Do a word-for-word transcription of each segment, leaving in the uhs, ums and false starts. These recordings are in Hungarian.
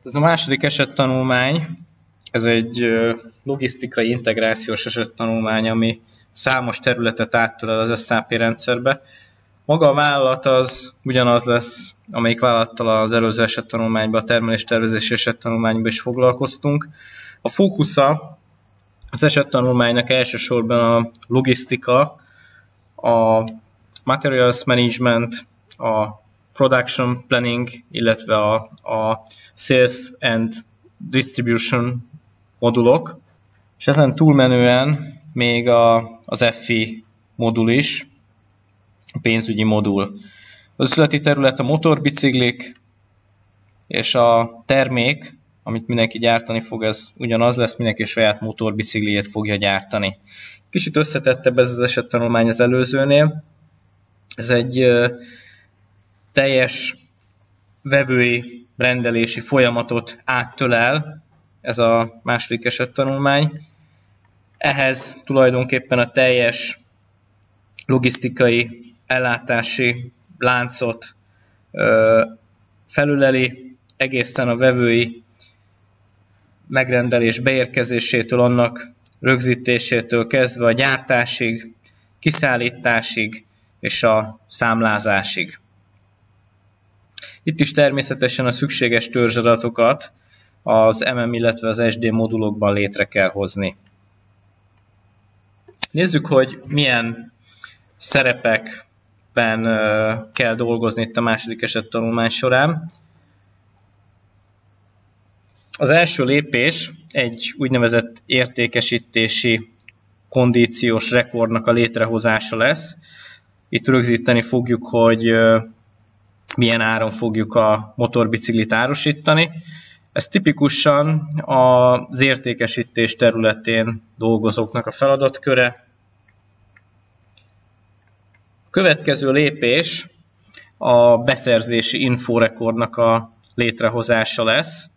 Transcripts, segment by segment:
Ez a második esettanulmány, ez egy logisztikai integrációs esettanulmány, ami számos területet áttölel az es á pé rendszerbe. Maga a vállalat az ugyanaz lesz, amelyik vállalattal az előző esettanulmányban, a termeléstervezési esettanulmányban is foglalkoztunk. A fókusza az esettanulmánynak elsősorban a logisztika, a materials management, a production planning, illetve a, a sales and distribution modulok, és ezen túlmenően még a, az ef i modul is, a pénzügyi modul. Az üzleti terület a motorbiciklik, és a termék, amit mindenki gyártani fog, ez ugyanaz lesz, mindenki saját motorbicikliét fogja gyártani. Kicsit összetettebb ez az esettanulmány az előzőnél. Ez egy uh, teljes vevői rendelési folyamatot áttölel, ez a második esettanulmány. Ehhez tulajdonképpen a teljes logisztikai ellátási láncot uh, felüleli, egészen a vevői megrendelés beérkezésétől, annak rögzítésétől kezdve a gyártásig, kiszállításig és a számlázásig. Itt is természetesen a szükséges törzsadatokat az em em, illetve az es dé modulokban létre kell hozni. Nézzük, hogy milyen szerepekben kell dolgozni itt a második esettanulmány során. Az első lépés egy úgynevezett értékesítési kondíciós rekordnak a létrehozása lesz. Itt rögzíteni fogjuk, hogy milyen áron fogjuk a motorbiciklit árusítani. Ez tipikusan az értékesítés területén dolgozóknak a feladatköre. A következő lépés a beszerzési inforekordnak a létrehozása lesz,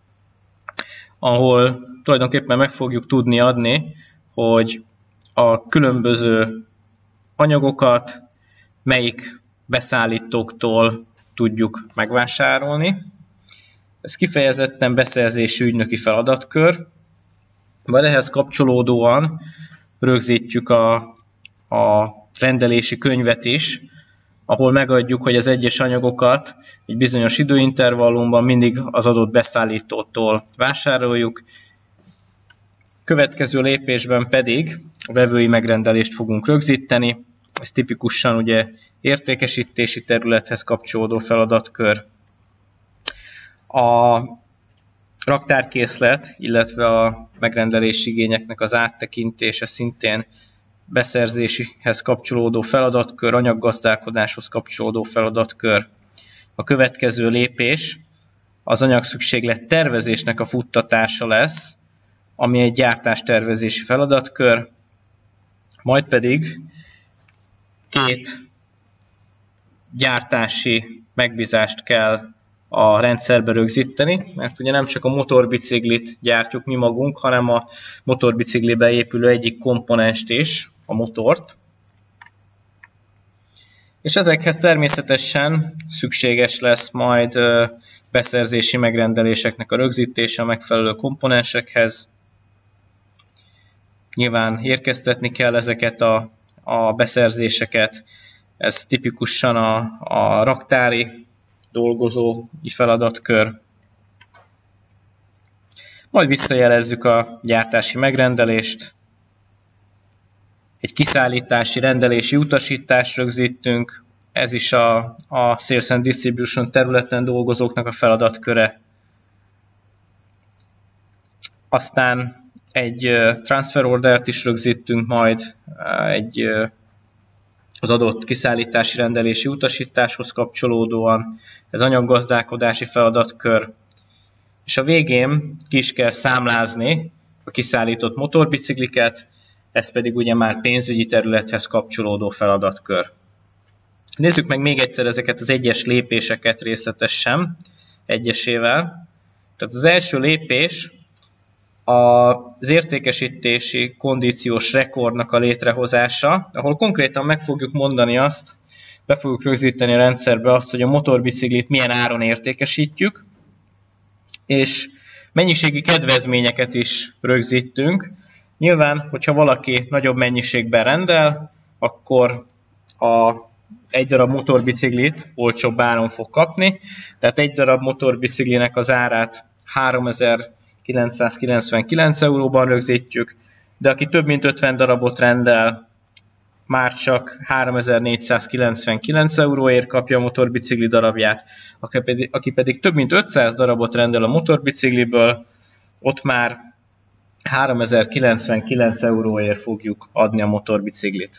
ahol tulajdonképpen meg fogjuk tudni adni, hogy a különböző anyagokat melyik beszállítóktól tudjuk megvásárolni. Ez kifejezetten beszerzési ügynöki feladatkör, vagy ehhez kapcsolódóan rögzítjük a, a rendelési könyvet is, ahol megadjuk, hogy az egyes anyagokat egy bizonyos időintervallumban mindig az adott beszállítótól vásároljuk. Következő lépésben pedig a vevői megrendelést fogunk rögzíteni. Ez tipikusan ugye értékesítési területhez kapcsolódó feladatkör. A raktárkészlet, illetve a megrendelési igényeknek az áttekintése szintén beszerzésihez kapcsolódó feladatkör, anyaggazdálkodáshoz kapcsolódó feladatkör. A következő lépés az anyagszükséglet tervezésnek a futtatása lesz, ami egy gyártástervezési feladatkör, majd pedig két gyártási megbízást kell a rendszerbe rögzíteni, mert ugye nem csak a motorbiciklit gyártjuk mi magunk, hanem a motorbiciklibe épülő egyik komponenst is, a motort. És ezekhez természetesen szükséges lesz majd beszerzési megrendeléseknek a rögzítése a megfelelő komponensekhez. Nyilván érkeztetni kell ezeket a, a beszerzéseket, ez tipikusan a, a raktári dolgozói feladatkör. Majd visszajelezzük a gyártási megrendelést, egy kiszállítási rendelési utasítást rögzítünk, ez is a, a Sales and Distribution területen dolgozóknak a feladatköre. Aztán egy transfer ordert is rögzítünk majd, egy az adott kiszállítási rendelési utasításhoz kapcsolódóan, ez anyaggazdálkodási feladatkör, és a végén ki is kell számlázni a kiszállított motorbicikliket, ez pedig ugye már pénzügyi területhez kapcsolódó feladatkör. Nézzük meg még egyszer ezeket az egyes lépéseket részletesen, egyesével. Tehát az első lépés az értékesítési kondíciós rekordnak a létrehozása, ahol konkrétan meg fogjuk mondani azt, be fogjuk rögzíteni a rendszerbe azt, hogy a motorbiciklit milyen áron értékesítjük, és mennyiségi kedvezményeket is rögzítünk. Nyilván, hogyha valaki nagyobb mennyiségben rendel, akkor a egy darab motorbiciklit olcsóbb áron fog kapni, tehát egy darab motorbiciklinek az árát háromezer-kilencszázkilencvenkilenc euróban rögzítjük, de aki több mint ötven darabot rendel, már csak háromezer-négyszázkilencvenkilenc euróért kapja a motorbicikli darabját, aki pedig, aki pedig több mint ötszáz darabot rendel a motorbicikliből, ott már háromezer-kilencvenkilenc euróért fogjuk adni a motorbiciklit.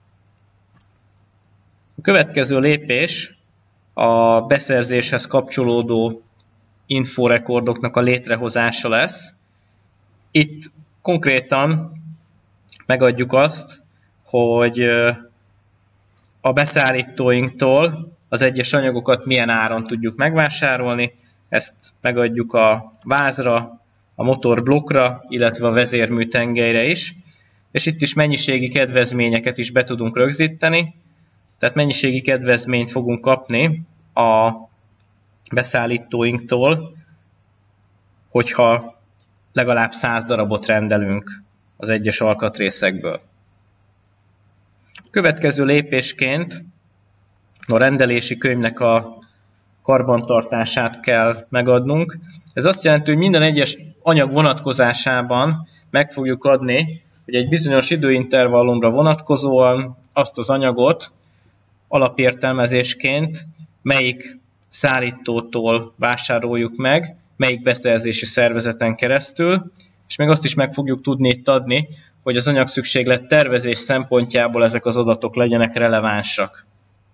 A következő lépés a beszerzéshez kapcsolódó inforekordoknak a létrehozása lesz. Itt konkrétan megadjuk azt, hogy a beszállítóinktól az egyes anyagokat milyen áron tudjuk megvásárolni. Ezt megadjuk a vázra, a motorblokkra, illetve a vezérműtengelyre is. És itt is mennyiségi kedvezményeket is be tudunk rögzíteni. Tehát mennyiségi kedvezményt fogunk kapni a beszállítóinktól, hogyha legalább száz darabot rendelünk az egyes alkatrészekből. Következő lépésként a rendelési könyvnek a karbantartását kell megadnunk. Ez azt jelenti, hogy minden egyes anyag vonatkozásában meg fogjuk adni, hogy egy bizonyos időintervallumra vonatkozóan azt az anyagot alapértelmezésként melyik szállítótól vásároljuk meg, melyik beszerzési szervezeten keresztül, és még azt is meg fogjuk tudni itt adni, hogy az anyagszükséglet tervezés szempontjából ezek az adatok legyenek relevánsak.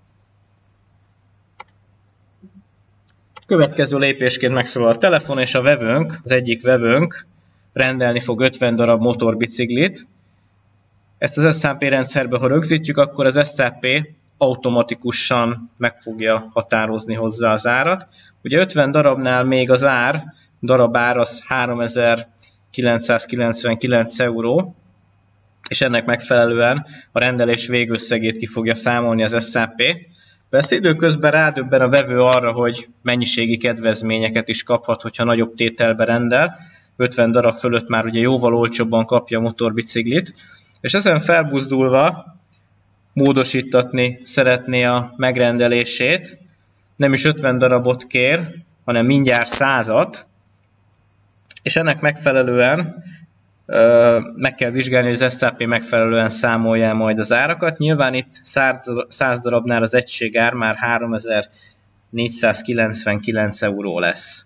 Következő lépésként megszólal a telefon, és a vevőnk, az egyik vevőnk rendelni fog ötven darab motorbiciklit. Ezt az es á pé rendszerbe, ha rögzítjük, akkor az es á pé automatikusan meg fogja határozni hozzá az árat. Ugye ötven darabnál még az ár, darabár az háromezer-kilencszázkilencvenkilenc euró, és ennek megfelelően a rendelés végösszegét ki fogja számolni az es á pé. Persze időközben rádöbben a vevő arra, hogy mennyiségi kedvezményeket is kaphat, hogyha nagyobb tételbe rendel. ötven darab fölött már ugye jóval olcsóbban kapja a motorbiciklit, és ezen felbuzdulva módosítatni szeretné a megrendelését. Nem is ötven darabot kér, hanem mindjárt százat, és ennek megfelelően ö, meg kell vizsgálni, hogy az es á pé megfelelően számolja majd az árakat. Nyilván itt száz darabnál az egységár már háromezer-négyszázkilencvenkilenc euró lesz.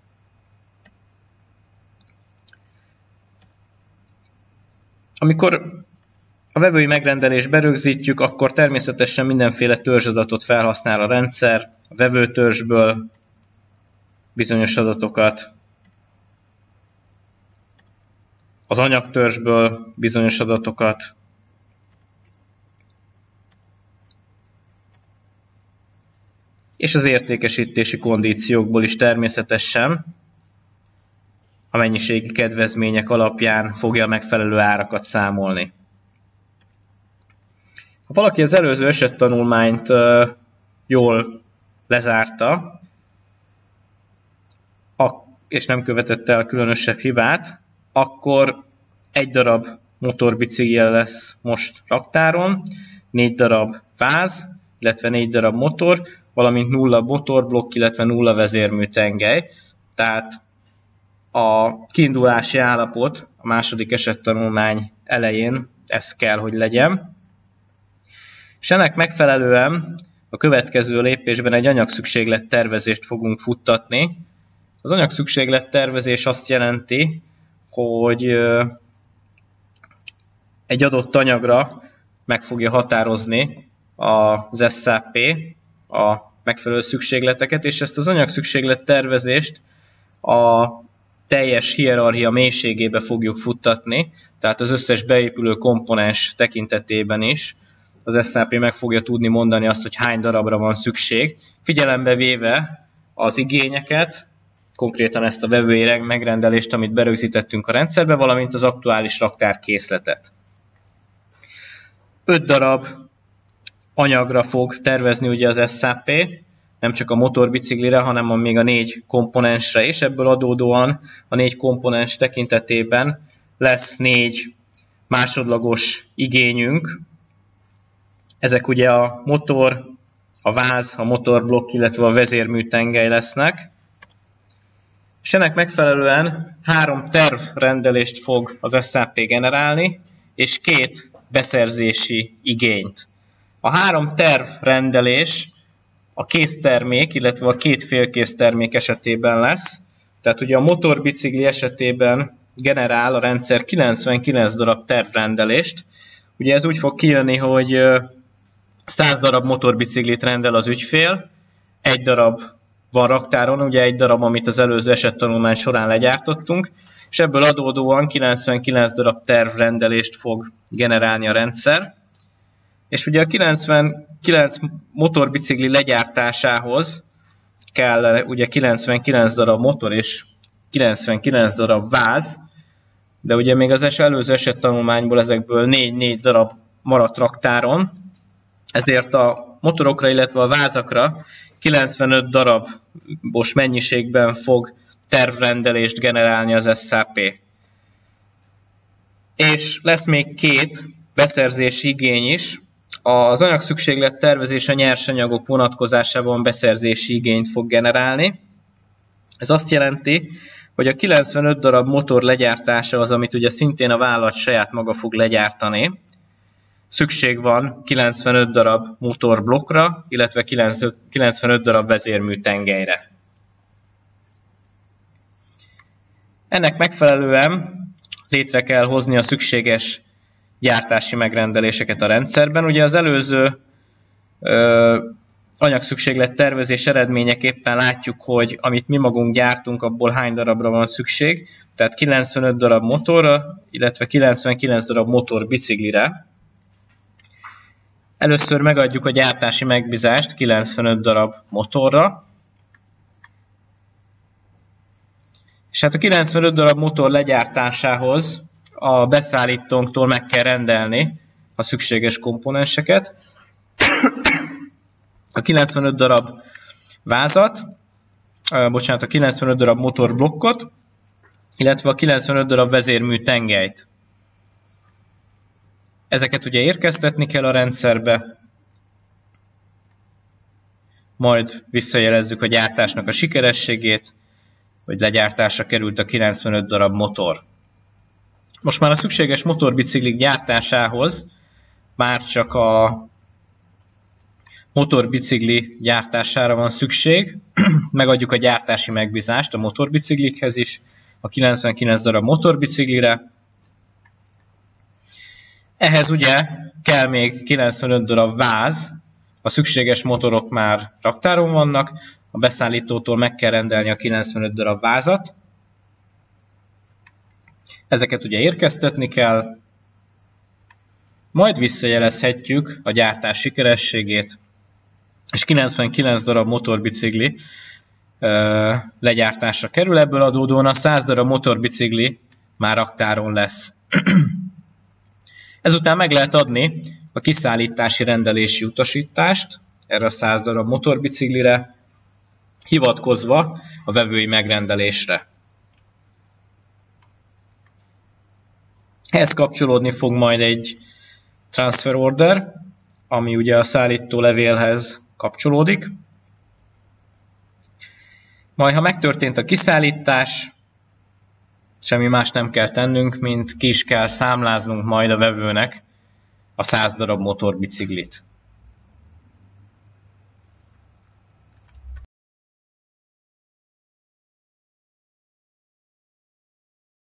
Amikor a vevői megrendelést berögzítjük, akkor természetesen mindenféle törzsadatot felhasznál a rendszer, a vevőtörzsből bizonyos adatokat, az anyagtörzsből bizonyos adatokat, és az értékesítési kondíciókból is természetesen a mennyiségi kedvezmények alapján fogja a megfelelő árakat számolni. Ha valaki az előző esettanulmányt uh, jól lezárta, és nem követett el különösebb hibát, akkor egy darab motorbicikl lesz most raktáron, négy darab váz, illetve négy darab motor, valamint nulla motorblokk, illetve nulla vezérműtengely. Tehát a kiindulási állapot a második esettanulmány elején ez kell, hogy legyen. És ennek megfelelően a következő lépésben egy anyagszükséglet tervezést fogunk futtatni. Az anyagszükséglet tervezés azt jelenti, hogy egy adott anyagra meg fogja határozni az es á pé a megfelelő szükségleteket, és ezt az anyagszükséglet tervezést a teljes hierarchia mélységébe fogjuk futtatni, tehát az összes beépülő komponens tekintetében is az es á pé meg fogja tudni mondani azt, hogy hány darabra van szükség, figyelembe véve az igényeket, konkrétan ezt a vevői megrendelést, amit berögzítettünk a rendszerbe, valamint az aktuális raktárkészletet. öt darab anyagra fog tervezni ugye az es á pé, nem csak a motorbiciklire, hanem a még a négy komponensre, és ebből adódóan a négy komponens tekintetében lesz négy másodlagos igényünk. Ezek ugye a motor, a váz, a motorblokk, illetve a vezérműtengely lesznek. És ennek megfelelően három tervrendelést fog az es á pé generálni, és két beszerzési igényt. A három tervrendelés a késztermék, illetve a két félkésztermék esetében lesz. Tehát ugye a motorbicikli esetében generál a rendszer kilencvenkilenc darab tervrendelést. Ugye ez úgy fog kijönni, hogy száz darab motorbiciklit rendel az ügyfél, egy darab van raktáron, ugye egy darab, amit az előző esettanulmány során legyártottunk, és ebből adódóan kilencvenkilenc darab tervrendelést fog generálni a rendszer. És ugye a kilencvenkilenc motorbicikli legyártásához kell ugye kilencvenkilenc darab motor és kilencvenkilenc darab váz, de ugye még az előző esettanulmányból ezekből négy-négy darab maradt raktáron, ezért a motorokra, illetve a vázakra kilencvenöt darabos mennyiségben fog tervrendelést generálni az es á pé. És lesz még két beszerzési igény is. Az anyagszükséglet tervezés a nyersanyagok vonatkozásában beszerzési igényt fog generálni. Ez azt jelenti, hogy a kilencvenöt darab motor legyártása az, amit ugye szintén a vállalat saját maga fog legyártani. Szükség van kilencvenöt darab motorblokkra, illetve kilencvenöt darab vezérműtengelyre. Ennek megfelelően létre kell hozni a szükséges gyártási megrendeléseket a rendszerben. Ugye az előző ö, anyagszükséglet tervezés eredményeképpen látjuk, hogy amit mi magunk gyártunk, abból hány darabra van szükség. Tehát kilencvenöt darab motorra, illetve kilencvenkilenc darab motorbiciklire. Először megadjuk a gyártási megbízást kilencvenöt darab motorra. És hát a kilencvenöt darab motor legyártásához a beszállítónktól meg kell rendelni a szükséges komponenseket. A kilencvenöt darab vázat, bocsánat, a kilencvenöt darab motorblokkot, illetve a kilencvenöt darab vezérműtengelyt. Ezeket ugye érkeztetni kell a rendszerbe, majd visszajelezzük a gyártásnak a sikerességét, hogy legyártásra került a kilencvenöt darab motor. Most már a szükséges motorbiciklik gyártásához már csak a motorbicikli gyártására van szükség. Megadjuk a gyártási megbízást a motorbiciklikhez is, a kilencvenkilenc darab motorbiciklire. Ehhez ugye kell még kilencvenöt darab váz, a szükséges motorok már raktáron vannak, a beszállítótól meg kell rendelni a kilencvenöt darab vázat. Ezeket ugye érkeztetni kell, majd visszajelezhetjük a gyártás sikerességét, és kilencvenkilenc darab motorbicikli ö, legyártásra kerül, ebből adódóan a száz darab motorbicikli már raktáron lesz. Ezután meg lehet adni a kiszállítási rendelési utasítást erre a száz darab motorbiciklire, hivatkozva a vevői megrendelésre. Ehhez kapcsolódni fog majd egy transfer order, ami ugye a szállító levélhez kapcsolódik. Majd, ha megtörtént a kiszállítás, semmi más nem kell tennünk, mint ki is kell számláznunk majd a vevőnek a száz darab motorbiciklit.